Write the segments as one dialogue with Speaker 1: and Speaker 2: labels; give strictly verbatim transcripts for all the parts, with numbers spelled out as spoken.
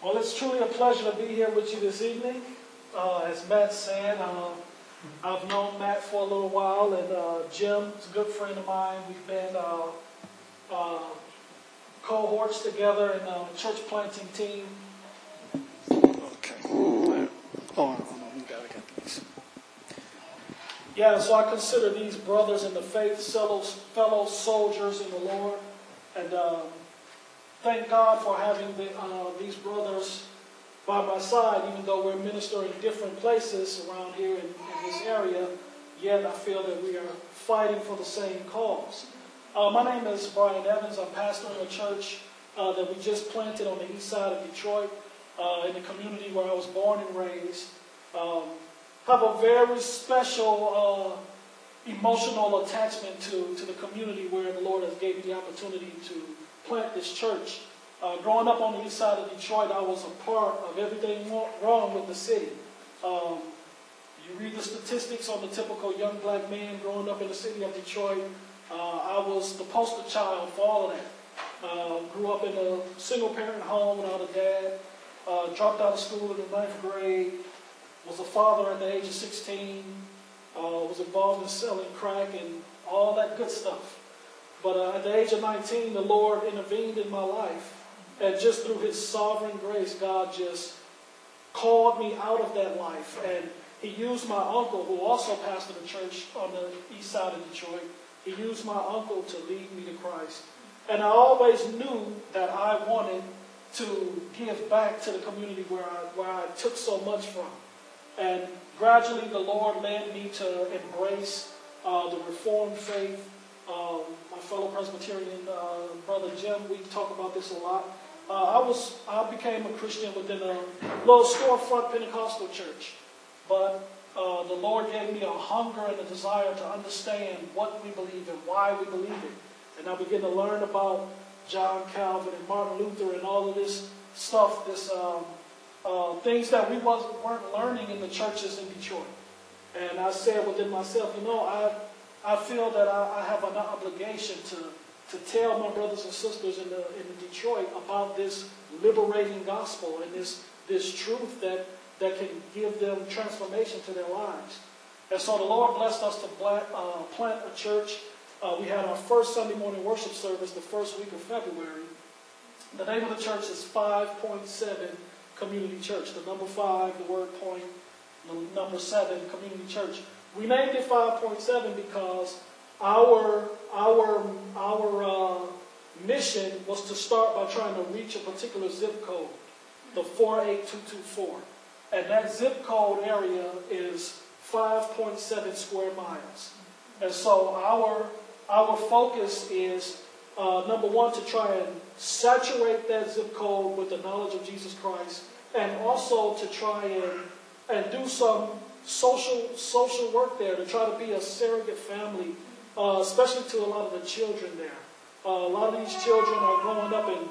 Speaker 1: Well, it's truly a pleasure to be here with you this evening. Uh, as Matt said, uh, I've known Matt for a little while, and uh, Jim is a good friend of mine. We've been uh, uh, cohorts together in the church planting team.
Speaker 2: Okay. Oh, no, you got it.
Speaker 1: Yeah, so I consider these brothers in the faith, fellow, fellow soldiers in the Lord, and um, thank God for having the, uh, these brothers by my side, even though we're ministering in different places around here in, in this area, yet I feel that we are fighting for the same cause. Uh, my name is Brian Evans. I'm pastoring a church uh, that we just planted on the east side of Detroit, uh, in the community where I was born and raised. Um, have a very special uh, emotional attachment to, to the community where the Lord has gave me the opportunity to plant this church. Uh, growing up on the east side of Detroit, I was a part of everything wrong with the city. Um, you read the statistics on the typical young black man growing up in the city of Detroit. Uh, I was the poster child for all of that. Uh, grew up in a single-parent home without a dad. Uh, dropped out of school in the ninth grade. Was a father at the age of sixteen. Uh, was involved in selling crack and all that good stuff. But uh, at the age of nineteen, the Lord intervened in my life. And just through His sovereign grace, God just called me out of that life. And He used my uncle, who also pastored a church on the east side of Detroit. He used my uncle to lead me to Christ. And I always knew that I wanted to give back to the community where I, where I took so much from. And gradually the Lord led me to embrace uh, the Reformed faith. Um, my fellow Presbyterian uh, brother Jim, we talk about this a lot. Uh, I was I became a Christian within a little storefront Pentecostal church. But uh, the Lord gave me a hunger and a desire to understand what we believe and why we believe it. And I began to learn about John Calvin and Martin Luther and all of this stuff, this um, uh, things that we wasn't, weren't learning in the churches in Detroit. And I said within myself, you know, I I feel that I, I have an obligation to, to tell my brothers and sisters in, the, in Detroit about this liberating gospel and this, this truth that, that can give them transformation to their lives. And so the Lord blessed us to plant, uh, plant a church. Uh, we had our first Sunday morning worship service the first week of February. The name of the church is five point seven Community Church. The number five, the word point, the number seven, Community Church. We named it five point seven because our our our uh, mission was to start by trying to reach a particular zip code, the four eight two two four, and that zip code area is five point seven square miles. And so our our focus is uh, number one, to try and saturate that zip code with the knowledge of Jesus Christ, and also to try and and do some social social work there, to try to be a surrogate family, uh, especially to a lot of the children there. Uh, a lot of these children are growing up in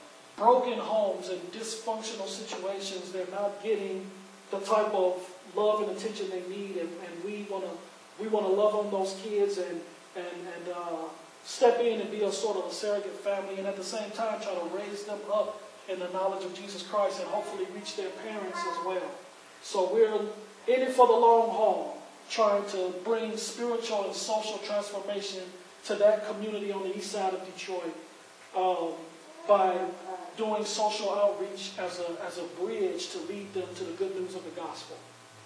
Speaker 1: broken homes and dysfunctional situations. They're not getting the type of love and attention they need, and, and we want to we want to love on those kids and and and uh, step in and be a sort of a surrogate family, and at the same time try to raise them up in the knowledge of Jesus Christ and hopefully reach their parents as well. So we're in it for the long haul, trying to bring spiritual and social transformation to that community on the east side of Detroit um, by doing social outreach as a, as a bridge to lead them to the good news of the gospel.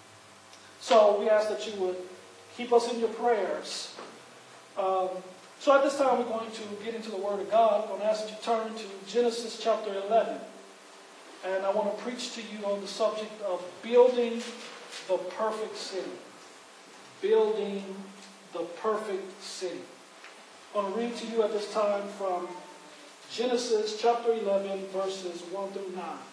Speaker 1: So we ask that you would keep us in your prayers. Um, so at this time we're going to get into the Word of God. I'm going to ask that you turn to Genesis chapter eleven. And I want to preach to you on the subject of building the perfect city. Building the perfect city. I'm going to read to you at this time from Genesis chapter eleven, verses one through nine.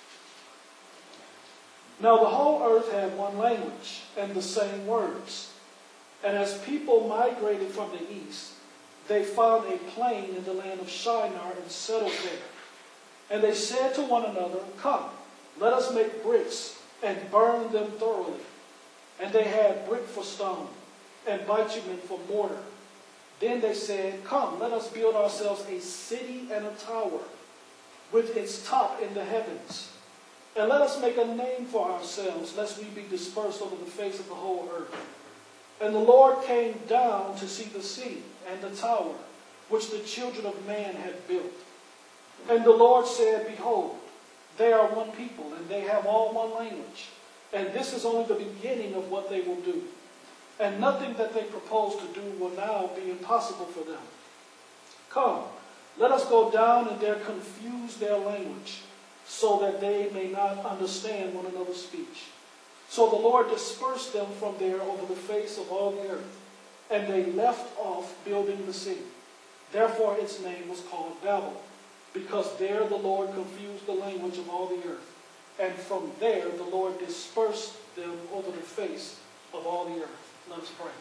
Speaker 1: Now the whole earth had one language and the same words. And as people migrated from the east, they found a plain in the land of Shinar and settled there. And they said to one another, "Come, let us make bricks and burn them thoroughly." And they had brick for stone and bitumen for mortar. Then they said, "Come, let us build ourselves a city and a tower, with its top in the heavens. And let us make a name for ourselves, lest we be dispersed over the face of the whole earth. And the Lord came down to see the city and the tower, which the children of man had built. And the Lord said, Behold, they are one people, and they have all one language. And this is only the beginning of what they will do. And nothing that they propose to do will now be impossible for them. Come, let us go down and there confuse their language, so that they may not understand one another's speech. So the Lord dispersed them from there over the face of all the earth, and they left off building the city. Therefore its name was called Babel, because there the Lord confused the language of all the earth. And from there the Lord dispersed them over the face of all the earth. Let us pray.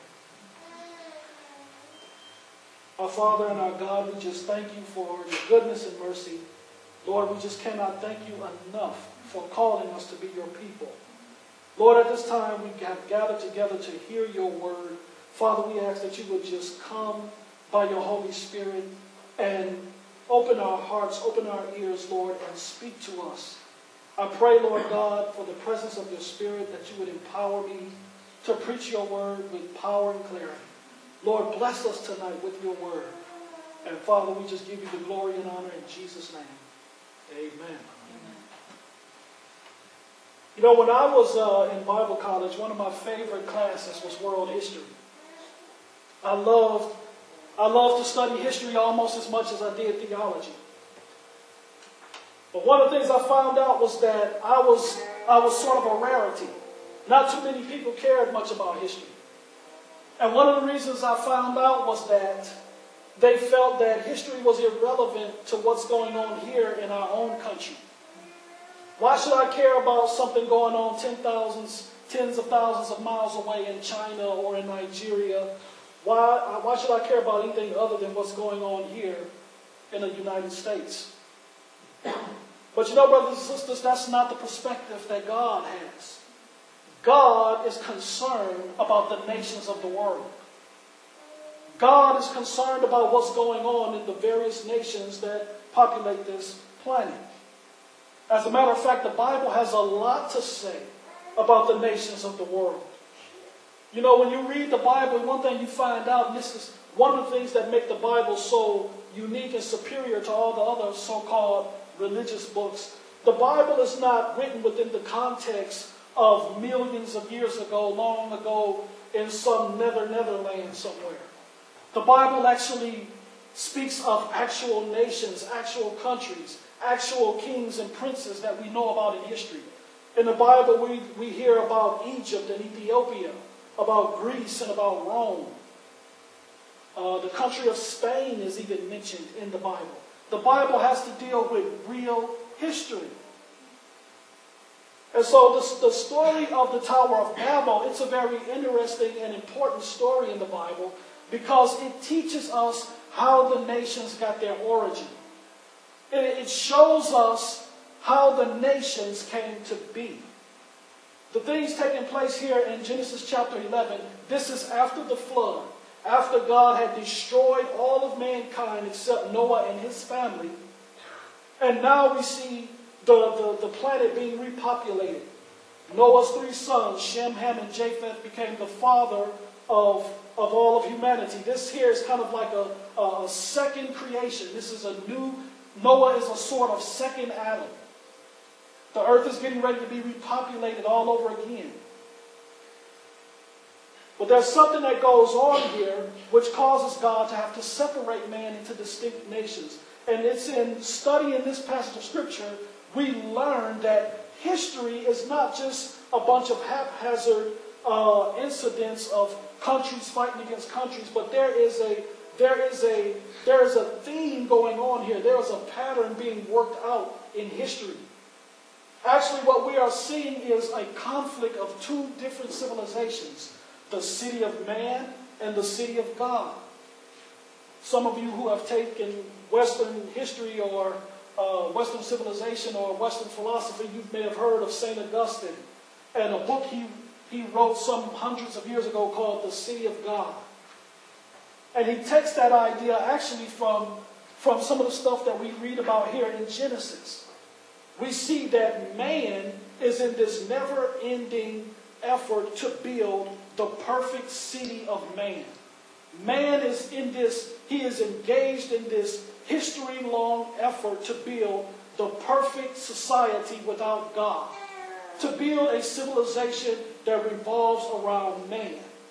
Speaker 1: Our Father and our God, we just thank you for your goodness and mercy. Lord, we just cannot thank you enough for calling us to be your people. Lord, at this time we have gathered together to hear your word. Father, we ask that you would just come by your Holy Spirit and open our hearts, open our ears, Lord, and speak to us. I pray, Lord God, for the presence of your Spirit, that you would empower me to preach your word with power and clarity. Lord, bless us tonight with your word. And Father, we just give you the glory and honor in Jesus' name. Amen. Amen. You know, when I was uh, in Bible college, one of my favorite classes was world history. I loved, I loved to study history almost as much as I did theology. But one of the things I found out was that I was, I was sort of a rarity. Not too many people cared much about history. And one of the reasons I found out was that they felt that history was irrelevant to what's going on here in our own country. Why should I care about something going on ten thousands, tens of thousands of miles away in China or in Nigeria? Why, why should I care about anything other than what's going on here in the United States? But you know, brothers and sisters, that's not the perspective that God has. God is concerned about the nations of the world. God is concerned about what's going on in the various nations that populate this planet. As a matter of fact, the Bible has a lot to say about the nations of the world. You know, when you read the Bible, one thing you find out, and this is one of the things that make the Bible so unique and superior to all the other so-called religious books, the Bible is not written within the context of millions of years ago, long ago, in some nether netherland somewhere. The Bible actually speaks of actual nations, actual countries, actual kings and princes that we know about in history. In the Bible, we, we hear about Egypt and Ethiopia, about Greece and about Rome. Uh, the country of Spain is even mentioned in the Bible. The Bible has to deal with real history. And so the, the story of the Tower of Babel, it's a very interesting and important story in the Bible because it teaches us how the nations got their origin. It, it shows us how the nations came to be. The things taking place here in Genesis chapter eleven, this is after the flood, after God had destroyed all of mankind except Noah and his family. And now we see the, the, the planet being repopulated. Noah's three sons, Shem, Ham, and Japheth, became the father of, of all of humanity. This here is kind of like a, a second creation. This is a new, Noah is a sort of second Adam. The earth is getting ready to be repopulated all over again. But there's something that goes on here which causes God to have to separate man into distinct nations. And it's in studying this passage of Scripture, we learn that history is not just a bunch of haphazard uh, incidents of countries fighting against countries, but there is a there is a there is a theme going on here. There is a pattern being worked out in history. Actually, what we are seeing is a conflict of two different civilizations: the city of man and the city of God. Some of you who have taken Western history or uh, Western civilization or Western philosophy, you may have heard of Saint Augustine and a book he, he wrote some hundreds of years ago called The City of God. And he takes that idea actually from, from some of the stuff that we read about here in Genesis, we see that man is in this never-ending effort to build the perfect city of man. Man is in this, he is engaged in this history-long effort to build the perfect society without God, to build a civilization that revolves around man.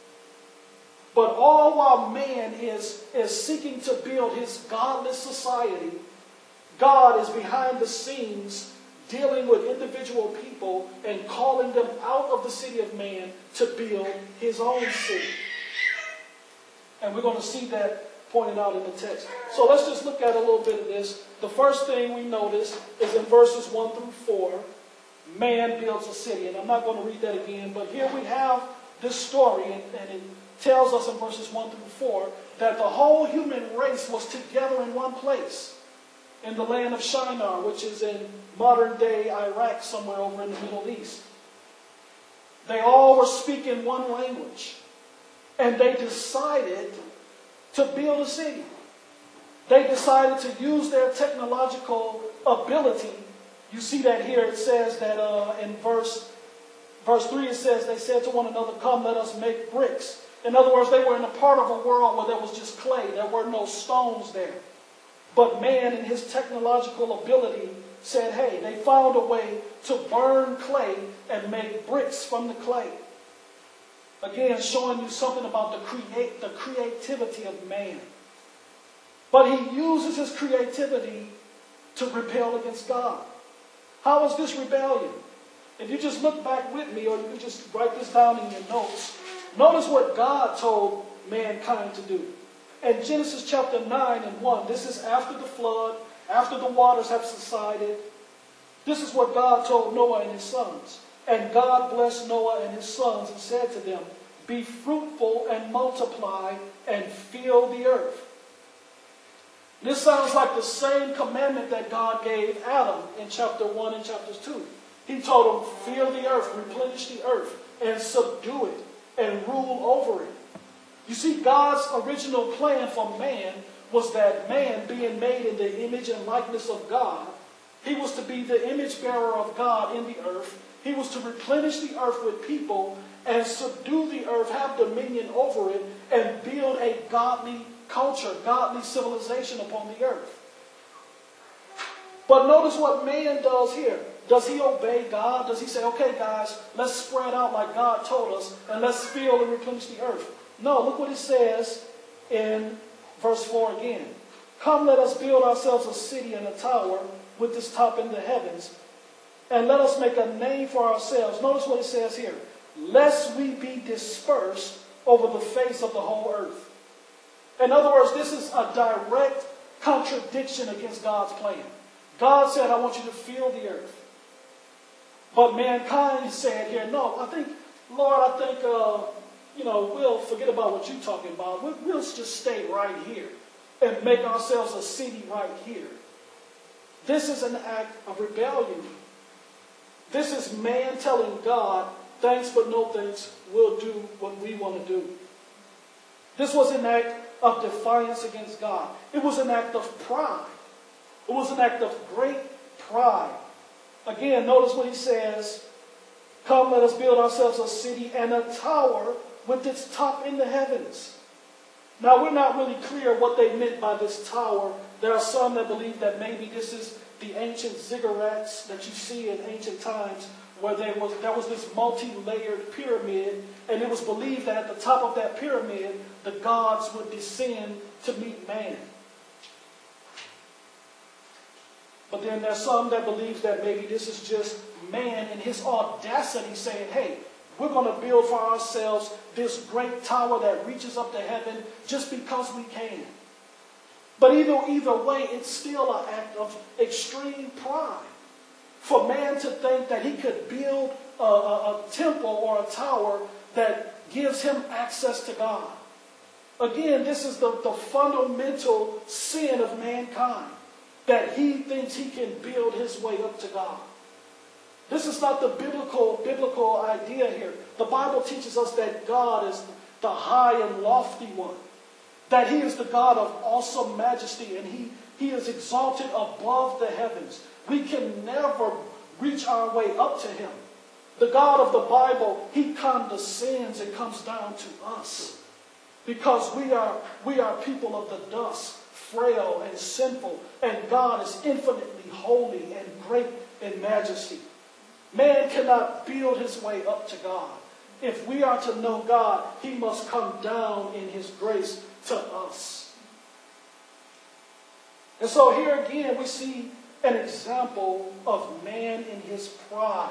Speaker 1: But all while man is, is seeking to build his godless society, God is behind the scenes dealing with individual people and calling them out of the city of man to build his own city. And we're going to see that pointed out in the text. So let's just look at a little bit of this. The first thing we notice is in verses one through four, man builds a city. And I'm not going to read that again, but here we have this story, and, and it tells us in verses one through four that the whole human race was together in one place in the land of Shinar, which is in modern-day Iraq, somewhere over in the Middle East. They all were speaking one language, and they decided to build a city. They decided to use their technological ability. You see that here. It says that uh, in verse, verse three, it says, they said to one another, "Come, let us make bricks." In other words, they were in a part of a world where there was just clay. There were no stones there. But man, in his technological ability, said, hey, they found a way to burn clay and make bricks from the clay. Again, showing you something about the create, the creativity of man. But he uses his creativity to rebel against God. How is this rebellion? If you just look back with me, or you can just write this down in your notes, notice what God told mankind to do. In Genesis chapter nine and one, this is after the flood, after the waters have subsided. This is what God told Noah and his sons. And God blessed Noah and his sons and said to them, "Be fruitful and multiply and fill the earth." This sounds like the same commandment that God gave Adam in chapter one and chapter two. He told him, fill the earth, replenish the earth, and subdue it, and rule over it. You see, God's original plan for man was that man, being made in the image and likeness of God, he was to be the image bearer of God in the earth. He was to replenish the earth with people and subdue the earth, have dominion over it, and build a godly culture, godly civilization upon the earth. But notice what man does here. Does he obey God? Does he say, okay, guys, let's spread out like God told us, and let's fill and replenish the earth? No, look what it says in verse four again. "Come, let us build ourselves a city and a tower with this top in the heavens, and let us make a name for ourselves." Notice what it says here. "Lest we be dispersed over the face of the whole earth." In other words, this is a direct contradiction against God's plan. God said, I want you to fill the earth. But mankind said here, no, I think, Lord, I think, uh, you know, we'll forget about what you're talking about. We'll, we'll just stay right here and make ourselves a city right here. This is an act of rebellion. This is man telling God, thanks but no thanks, we'll do what we want to do. This was an act of defiance against God. It was an act of pride. It was an act of great pride. Again, notice what he says. "Come, let us build ourselves a city and a tower with its top in the heavens." Now, we're not really clear what they meant by this tower. There are some that believe that maybe this is the ancient ziggurats that you see in ancient times, where there was, there was this multi-layered pyramid, and it was believed that at the top of that pyramid, the gods would descend to meet man. But then there's some that believe that maybe this is just man in his audacity saying, hey, we're going to build for ourselves this great tower that reaches up to heaven just because we can. But either, either way, it's still an act of extreme pride. For man to think that he could build a, a, a temple or a tower that gives him access to God. Again, this is the, the fundamental sin of mankind, that he thinks he can build his way up to God. This is not the biblical, biblical idea here. The Bible teaches us that God is the high and lofty one, that he is the God of awesome majesty, and he He is exalted above the heavens. We can never reach our way up to him. The God of the Bible, he condescends and comes down to us. Because we are, we are people of the dust, frail and sinful, and God is infinitely holy and great in majesty. Man cannot build his way up to God. If we are to know God, he must come down in his grace to us. And so here again we see an example of man in his pride,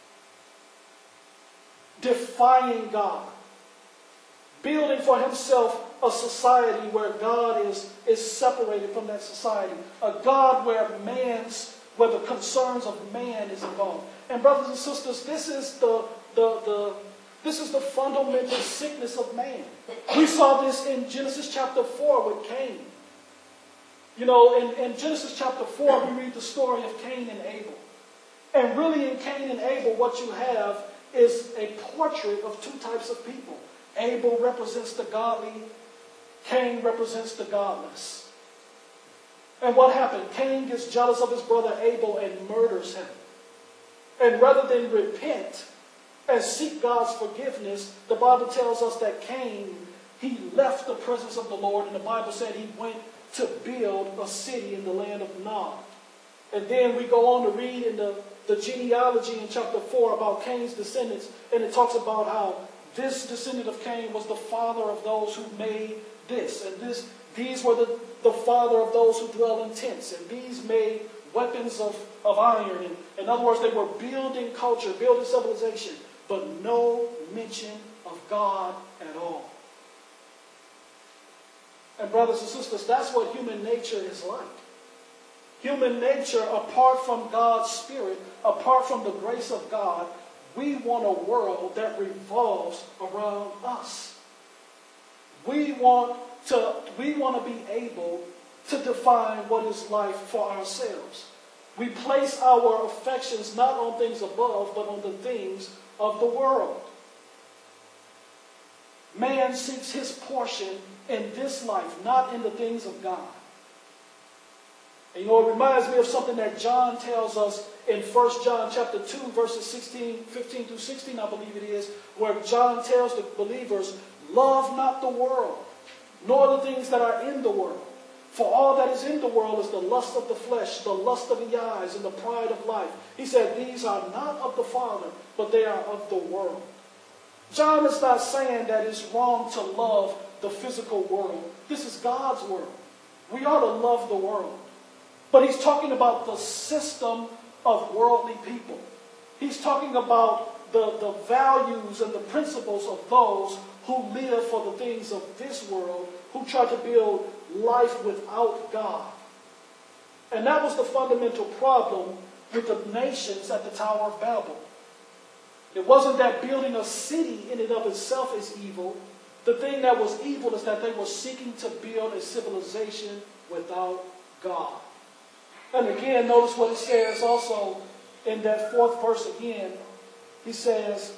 Speaker 1: defying God, building for himself a society where God is, is separated from that society, a God where man's, where the concerns of man is involved. And brothers and sisters, this is the, the, the, this is the fundamental sickness of man. We saw this in Genesis chapter four with Cain. You know, in, in Genesis chapter four, we read the story of Cain and Abel. And really in Cain and Abel, what you have is a portrait of two types of people. Abel represents the godly. Cain represents the godless. And what happened? Cain gets jealous of his brother Abel and murders him. And rather than repent and seek God's forgiveness, the Bible tells us that Cain, he left the presence of the Lord. And the Bible said he went to build a city in the land of Nod. And then we go on to read in the, the genealogy in chapter four about Cain's descendants. And it talks about how this descendant of Cain was the father of those who made this. And this, these were the, the father of those who dwell in tents. And these made weapons of, of iron. And in other words, they were building culture, building civilization. But no mention of God at all. And brothers and sisters, that's what human nature is like. Human nature, apart from God's Spirit, apart from the grace of God, we want a world that revolves around us. We want to, we want to be able to define what is life for ourselves. We place our affections not on things above, but on the things of the world. Man seeks his portion in this life, not in the things of God. And you know, it reminds me of something that John tells us in First John chapter two, verses sixteen, fifteen through sixteen, I believe it is, where John tells the believers, love not the world, nor the things that are in the world. For all that is in the world is the lust of the flesh, the lust of the eyes, and the pride of life. He said, these are not of the Father, but they are of the world. John is not saying that it's wrong to love the physical world. This is God's world. We ought to love the world. But he's talking about the system of worldly people. He's talking about the, the values and the principles of those who live for the things of this world, who try to build life without God. And that was the fundamental problem with the nations at the Tower of Babel. It wasn't that building a city in and of itself is evil. The thing that was evil is that they were seeking to build a civilization without God. And again, notice what it says also in that fourth verse again. He says,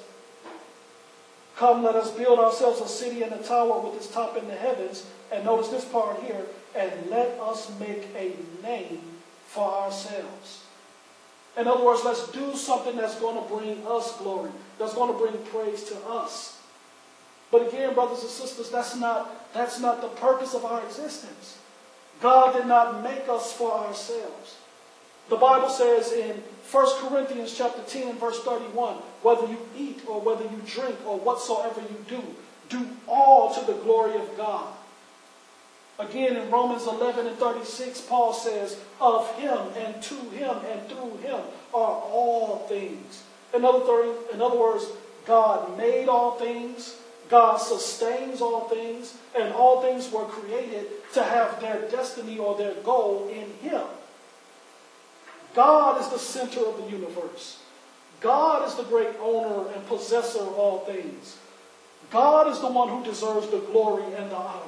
Speaker 1: come, let us build ourselves a city and a tower with its top in the heavens. And notice this part here. And let us make a name for ourselves. In other words, let's do something that's going to bring us glory. That's going to bring praise to us. But again, brothers and sisters, that's not, that's not the purpose of our existence. God did not make us for ourselves. The Bible says in First Corinthians chapter ten, verse thirty-one, whether you eat or whether you drink or whatsoever you do, do all to the glory of God. Again, in Romans eleven and thirty-six, Paul says, of him and to him and through him are all things. In other, in other words, God made all things, God sustains all things, and all things were created to have their destiny or their goal in him. God is the center of the universe. God is the great owner and possessor of all things. God is the one who deserves the glory and the honor.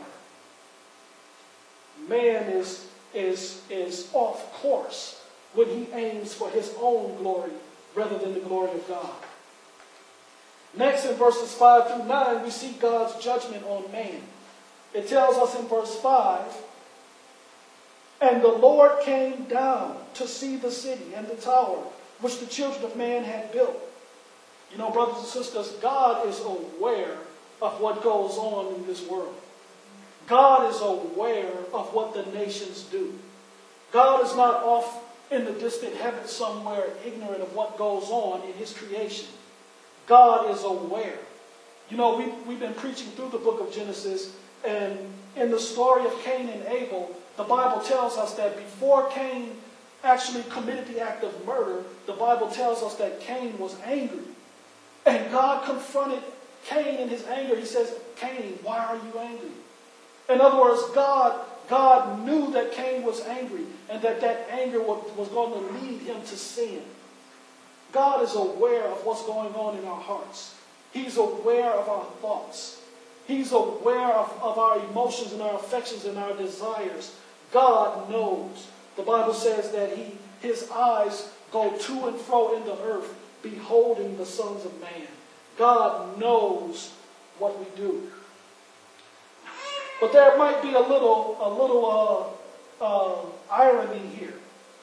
Speaker 1: Man is, is, is off course when he aims for his own glory rather than the glory of God. Next, in verses five through nine, we see God's judgment on man. It tells us in verse five, And the Lord came down to see the city and the tower which the children of man had built. You know, brothers and sisters, God is aware of what goes on in this world. God is aware of what the nations do. God is not off in the distant heavens somewhere ignorant of what goes on in his creation. God is aware. You know, we, we've been preaching through the book of Genesis, and in the story of Cain and Abel, the Bible tells us that before Cain actually committed the act of murder, the Bible tells us that Cain was angry. And God confronted Cain in his anger. He says, Cain, why are you angry? In other words, God, God knew that Cain was angry and that that anger was, was going to lead him to sin. God is aware of what's going on in our hearts. He's aware of our thoughts. He's aware of, of our emotions and our affections and our desires. God knows. The Bible says that he, his eyes go to and fro in the earth, beholding the sons of man. God knows what we do. But there might be a little, a little uh, uh, irony here.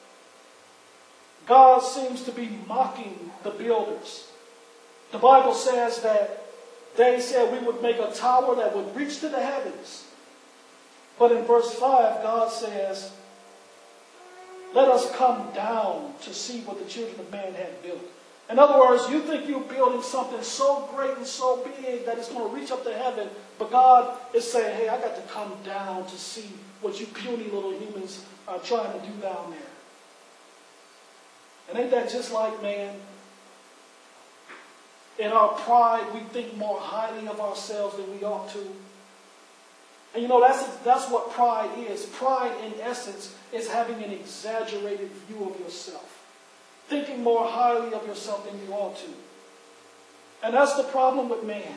Speaker 1: God seems to be mocking the builders. The Bible says that they said we would make a tower that would reach to the heavens. But in verse five, God says, let us come down to see what the children of man had built. In other words, you think you're building something so great and so big that it's going to reach up to heaven, but God is saying, hey, I got to come down to see what you puny little humans are trying to do down there. And ain't that just like man? In our pride, we think more highly of ourselves than we ought to. And you know, that's, that's what pride is. Pride, in essence, is having an exaggerated view of yourself. Thinking more highly of yourself than you ought to. And that's the problem with man.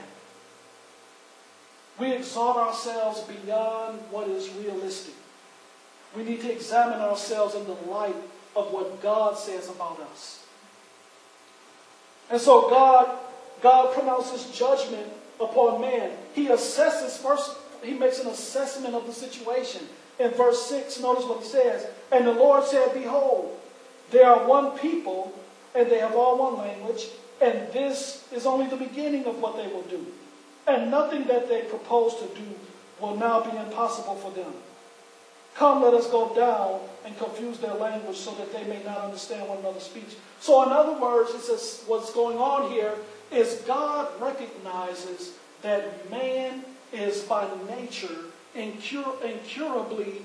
Speaker 1: We exalt ourselves beyond what is realistic. We need to examine ourselves in the light of what God says about us. And so God, God pronounces judgment upon man. He assesses first, he makes an assessment of the situation. In verse six, notice what he says. And the Lord said, behold, they are one people, and they have all one language, and this is only the beginning of what they will do. And nothing that they propose to do will now be impossible for them. Come, let us go down and confuse their language so that they may not understand one another's speech. So in other words, it says what's going on here is God recognizes that man is by nature incur- incurably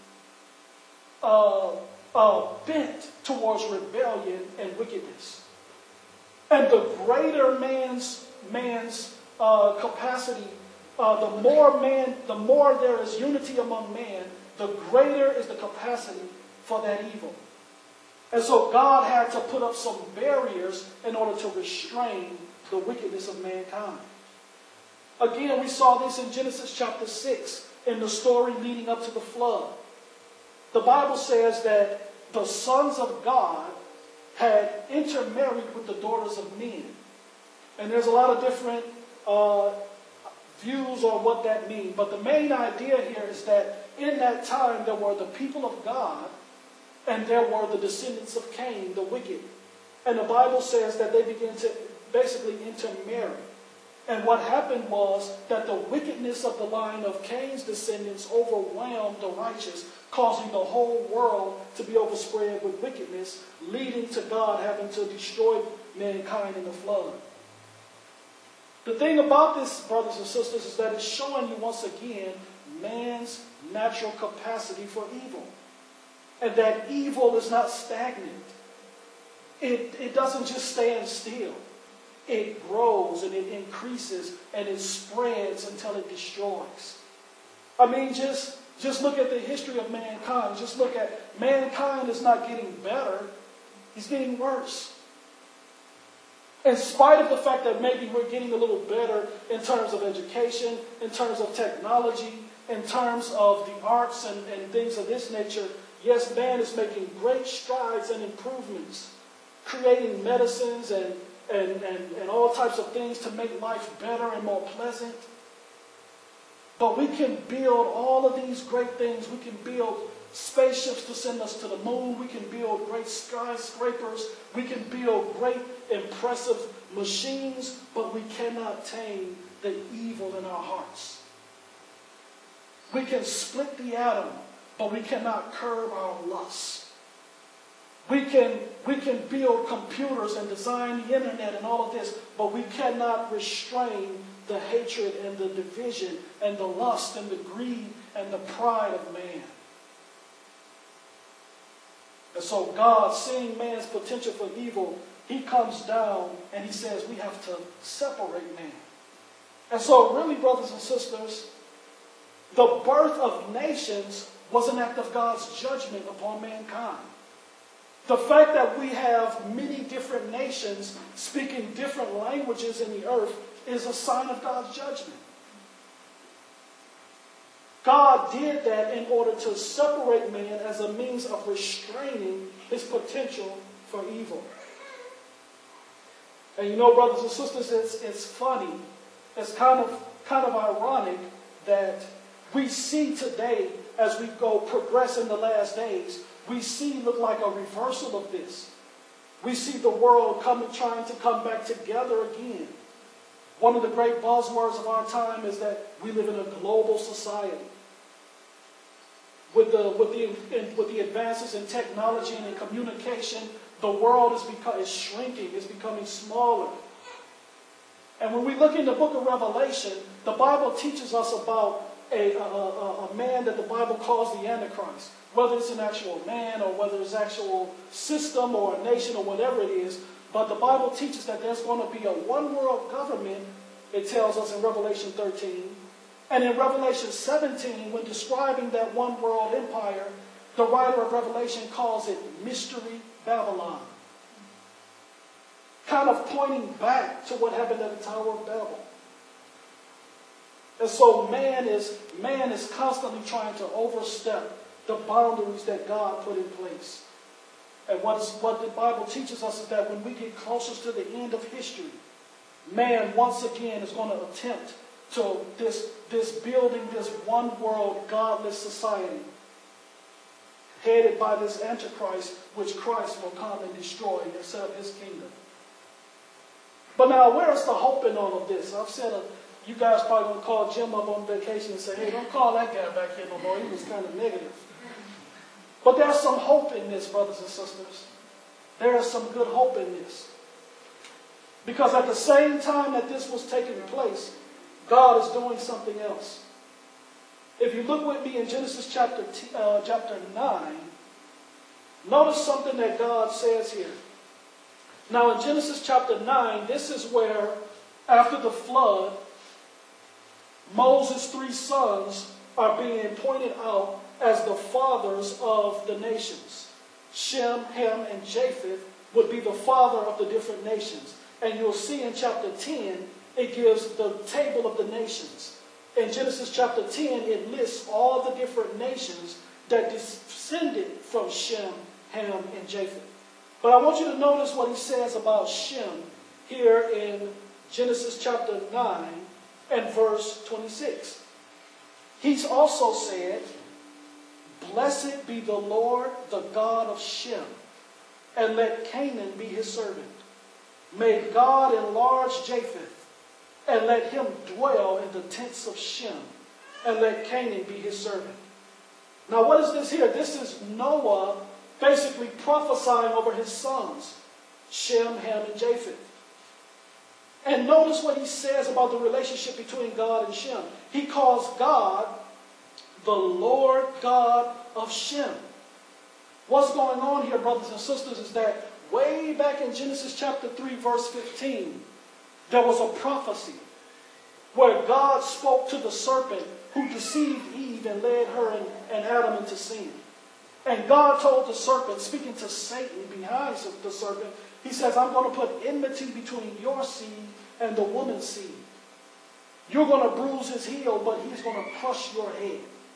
Speaker 1: uh, uh, bent towards rebellion and wickedness. And the greater man's, man's uh, capacity, uh, the more man, the more there is unity among man, the greater is the capacity for that evil. And so God had to put up some barriers in order to restrain the wickedness of mankind. Again, we saw this in Genesis chapter six, in the story leading up to the flood. The Bible says that the sons of God had intermarried with the daughters of men. And there's a lot of different uh, views on what that means. But the main idea here is that in that time there were the people of God and there were the descendants of Cain, the wicked. And the Bible says that they began to basically intermarry. And what happened was that the wickedness of the line of Cain's descendants overwhelmed the righteous, causing the whole world to be overspread with wickedness, leading to God having to destroy mankind in the flood. The thing about this, brothers and sisters, is that it's showing you once again man's natural capacity for evil. And that evil is not stagnant. It, it doesn't just stand still. It grows and it increases and it spreads until it destroys. I mean, just, just look at the history of mankind. Just look at mankind is not getting better. It's getting worse. In spite of the fact that maybe we're getting a little better in terms of education, in terms of technology, in terms of the arts and, and things of this nature, yes, man is making great strides and improvements, creating medicines and, and, and, and all types of things to make life better and more pleasant. But we can build all of these great things. We can build spaceships to send us to the moon. We can build great skyscrapers. We can build great, impressive machines, but we cannot tame the evil in our hearts. We can split the atom, but we cannot curb our lust. We can, we can build computers and design the internet and all of this, but we cannot restrain the hatred and the division and the lust and the greed and the pride of man. And so God, seeing man's potential for evil, he comes down and he says we have to separate man. And so really, brothers and sisters, the birth of nations was an act of God's judgment upon mankind. The fact that we have many different nations speaking different languages in the earth is a sign of God's judgment. God did that in order to separate man as a means of restraining his potential for evil. And you know, brothers and sisters, it's, it's funny. It's kind of, kind of ironic that we see today, as we go progress in the last days, we see look like a reversal of this. We see the world coming, trying to come back together again. One of the great buzzwords of our time is that we live in a global society. With the, with the, in, with the advances in technology and in communication, the world is, become, is shrinking, is becoming smaller. And when we look in the book of Revelation, the Bible teaches us about a, a, a, a man that the Bible calls the Antichrist. Whether it's an actual man or whether it's an actual system or a nation or whatever it is. But the Bible teaches that there's going to be a one world government, it tells us in Revelation thirteen. And in Revelation seventeen, when describing that one world empire, the writer of Revelation calls it Mystery Babylon. Kind of pointing back to what happened at the Tower of Babel. And so man is, man is constantly trying to overstep the boundaries that God put in place. And what, is, what the Bible teaches us is that when we get closer to the end of history, man once again is going to attempt to this, this building, this one world godless society, headed by this Antichrist, which Christ will come and destroy and set up his kingdom. But now, where is the hope in all of this? I've said, a, you guys probably going to call Jim up on vacation and say, hey, don't call that guy back here no more. He was kind of negative. But there's some hope in this, brothers and sisters. There is some good hope in this. Because at the same time that this was taking place, God is doing something else. If you look with me in Genesis chapter, uh, chapter nine, notice something that God says here. Now in Genesis chapter nine, this is where, after the flood, Moses' three sons are being pointed out as the fathers of the nations. Shem, Ham, and Japheth would be the father of the different nations. And you'll see in chapter ten, it gives the table of the nations. In Genesis chapter ten, it lists all the different nations that descended from Shem, Ham, and Japheth. But I want you to notice what he says about Shem here in Genesis chapter nine and verse twenty-six. He's also said, "Blessed be the Lord, the God of Shem, and let Canaan be his servant. May God enlarge Japheth, and let him dwell in the tents of Shem, and let Canaan be his servant." Now what is this here? This is Noah basically prophesying over his sons, Shem, Ham, and Japheth. And notice what he says about the relationship between God and Shem. He calls God the Lord God of Shem. What's going on here, brothers and sisters, is that way back in Genesis chapter three, verse fifteen, there was a prophecy where God spoke to the serpent who deceived Eve and led her and, and Adam into sin. And God told the serpent, speaking to Satan behind the serpent, he says, I'm going to put enmity between your seed and the woman's seed. You're going to bruise his heel, but he's going to crush your head.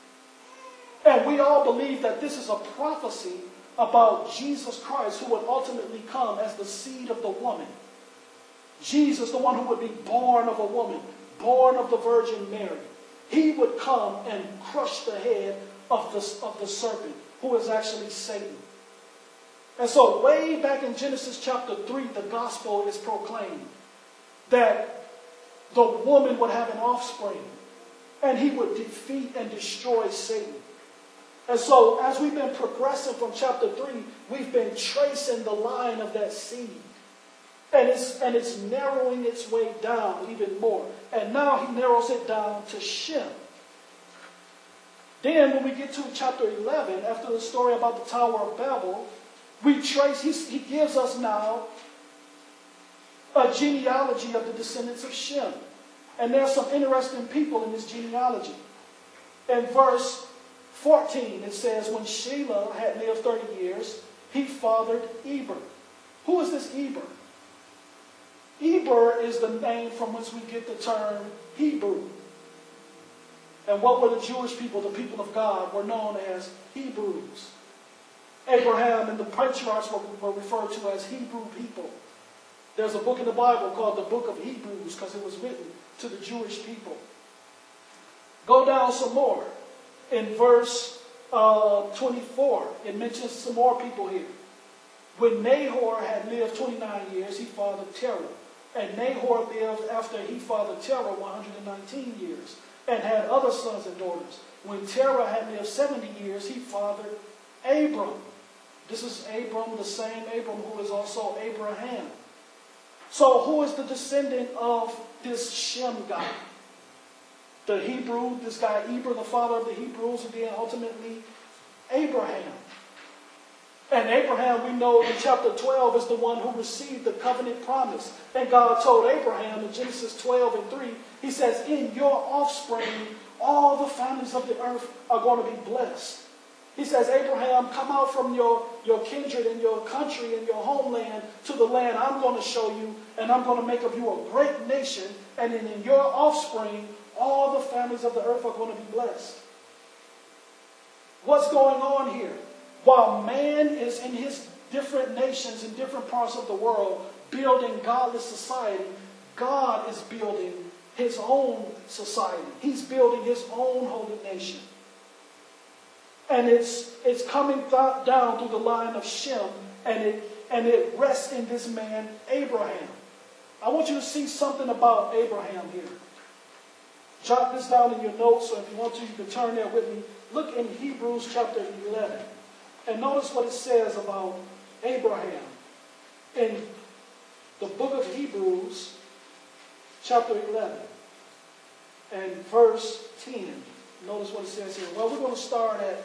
Speaker 1: And we all believe that this is a prophecy about Jesus Christ, who would ultimately come as the seed of the woman. Jesus, the one who would be born of a woman, born of the Virgin Mary. He would come and crush the head of the, of the serpent. who is actually Satan. And so way back in Genesis chapter three, the gospel is proclaimed that the woman would have an offspring and he would defeat and destroy Satan. And so as we've been progressing from chapter three, we've been tracing the line of that seed. And it's, and it's narrowing its way down even more. And now he narrows it down to Shem. Then when we get to chapter eleven, after the story about the Tower of Babel, we trace, he, he gives us now a genealogy of the descendants of Shem. And there's some interesting people in this genealogy. In verse fourteen, it says, when Shelah had lived thirty years, he fathered Eber. Who is this Eber? Eber is the name from which we get the term Hebrew. And what were the Jewish people, the people of God, were known as Hebrews. Abraham and the patriarchs were, were referred to as Hebrew people. There's a book in the Bible called the Book of Hebrews because it was written to the Jewish people. Go down some more. In verse uh, twenty-four, it mentions some more people here. When Nahor had lived twenty-nine years, he fathered Terah. And Nahor lived after he fathered Terah one hundred nineteen years and had other sons and daughters. When Terah had lived seventy years, he fathered Abram. This is Abram, the same Abram who is also Abraham. So who is the descendant of this Shem guy? The Hebrew, this guy Eber, the father of the Hebrews, and then ultimately Abraham. And Abraham, we know in chapter twelve, is the one who received the covenant promise. And God told Abraham in Genesis twelve and three, he says, in your offspring, all the families of the earth are going to be blessed. He says, Abraham, come out from your, your kindred and your country and your homeland to the land I'm going to show you, and I'm going to make of you a great nation, and then in your offspring, all the families of the earth are going to be blessed. What's going on here? While man is in his different nations in different parts of the world building godless society, God is building his own society. He's building his own holy nation. And it's it's coming th- down through the line of Shem, and it and it rests in this man Abraham. I want you to see something about Abraham here. Jot this down in your notes, so if you want to, you can turn there with me. Look in Hebrews chapter eleven. And notice what it says about Abraham. In the book of Hebrews, chapter eleven, and verse ten. Notice what it says here. Well, we're going to start at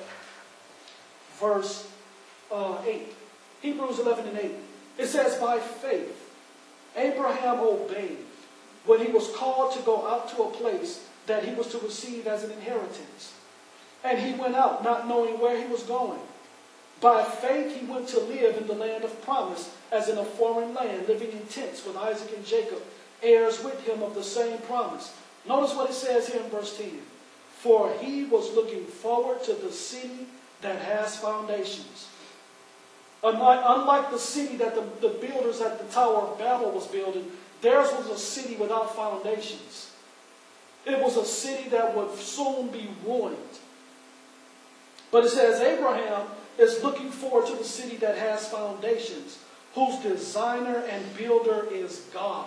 Speaker 1: verse uh, eight. Hebrews eleven and eight. It says, by faith, Abraham obeyed when he was called to go out to a place that he was to receive as an inheritance. And he went out, not knowing where he was going. By faith, he went to live in the land of promise, as in a foreign land, living in tents with Isaac and Jacob, heirs with him of the same promise. Notice what it says here in verse ten. For he was looking forward to the city that has foundations. Unlike, unlike the city that the, the builders at the Tower of Babel was building, theirs was a city without foundations. It was a city that would soon be ruined. But it says Abraham is looking forward to the city that has foundations, whose designer and builder is God.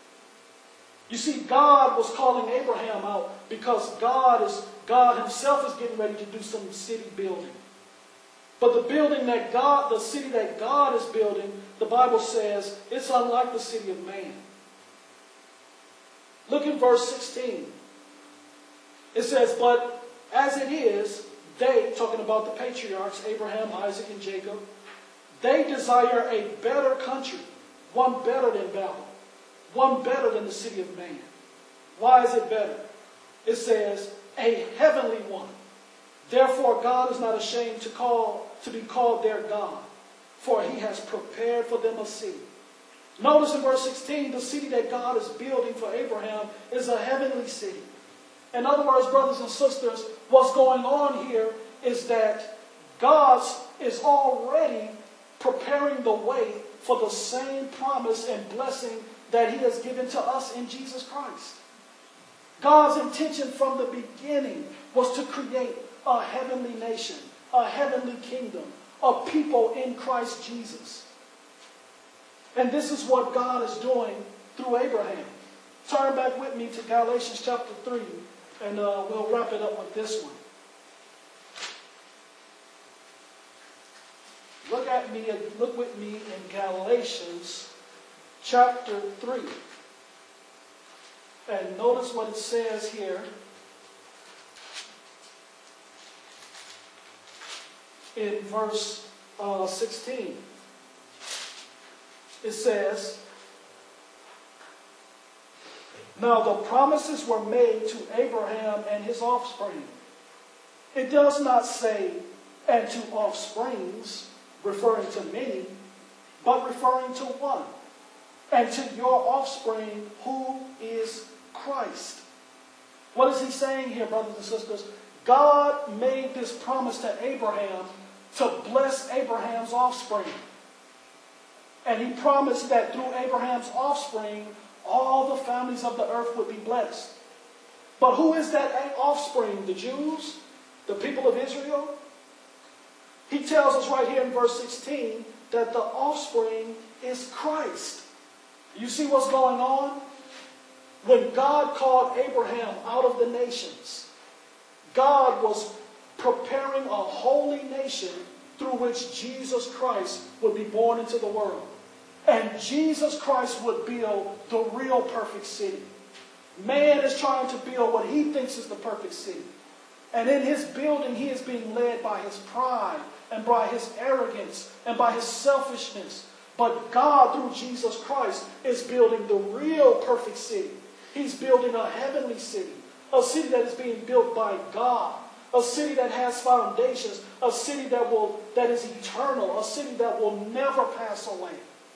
Speaker 1: You see, God was calling Abraham out because God is God himself is getting ready to do some city building. But the building that God, the city that God is building, the Bible says, it's unlike the city of man. Look at verse sixteen. It says, but as it is, they, talking about the patriarchs, Abraham, Isaac, and Jacob, they desire a better country, one better than Babel, one better than the city of man. Why is it better? It says, a heavenly one. Therefore, God is not ashamed to call to be called their God, for he has prepared for them a city. Notice in verse sixteen, the city that God is building for Abraham is a heavenly city. In other words, brothers and sisters, what's going on here is that God is already preparing the way for the same promise and blessing that he has given to us in Jesus Christ. God's intention from the beginning was to create a heavenly nation, a heavenly kingdom of people in Christ Jesus. And this is what God is doing through Abraham. Turn back with me to Galatians chapter three, and uh, we'll wrap it up with this one. Look at me, look with me in Galatians chapter three. And notice what it says here. In verse uh, sixteen. It says, now the promises were made to Abraham and his offspring. It does not say, and to offsprings, referring to many, but referring to one. And to your offspring, who is Christ. What is he saying here, brothers and sisters? God made this promise to Abraham to bless Abraham's offspring. And he promised that through Abraham's offspring, all the families of the earth would be blessed. But who is that offspring? The Jews? The people of Israel? He tells us right here in verse sixteen that the offspring is Christ. You see what's going on? When God called Abraham out of the nations, God was preparing a holy nation through which Jesus Christ would be born into the world. And Jesus Christ would build the real perfect city. Man is trying to build what he thinks is the perfect city. And in his building, he is being led by his pride and by his arrogance and by his selfishness. But God, through Jesus Christ, is building the real perfect city. He's building a heavenly city, a city that is being built by God, a city that has foundations, a city that will that is eternal, a city that will never pass away.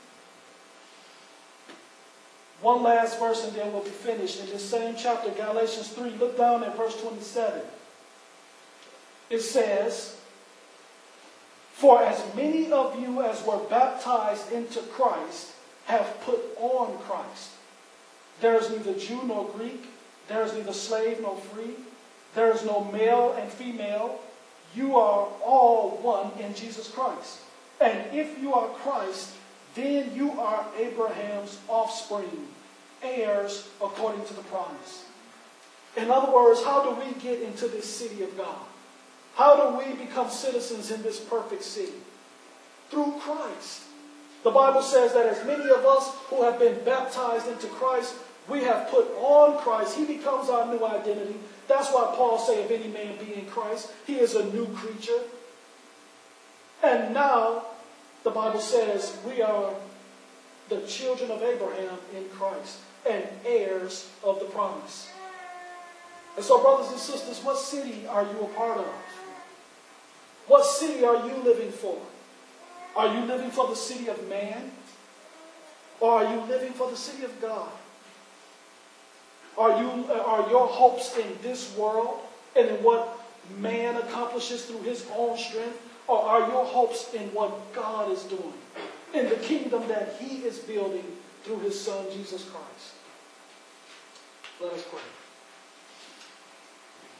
Speaker 1: One last verse and then we'll be finished. In this same chapter, Galatians three, look down at verse twenty-seven. It says, for as many of you as were baptized into Christ have put on Christ. There is neither Jew nor Greek. There is neither slave nor free. There is no male and female. You are all one in Jesus Christ. And if you are Christ, then you are Abraham's offspring, heirs according to the promise. In other words, how do we get into this city of God? How do we become citizens in this perfect city? Through Christ. The Bible says that as many of us who have been baptized into Christ, we have put on Christ. He becomes our new identity. That's why Paul said, if any man be in Christ, he is a new creature. And now, the Bible says, we are the children of Abraham in Christ and heirs of the promise. And so, brothers and sisters, what city are you a part of? What city are you living for? Are you living for the city of man? Or are you living for the city of God? Are you, are your hopes in this world and in what man accomplishes through his own strength? Or are your hopes in what God is doing, in the kingdom that he is building through his Son, Jesus Christ? Let us pray.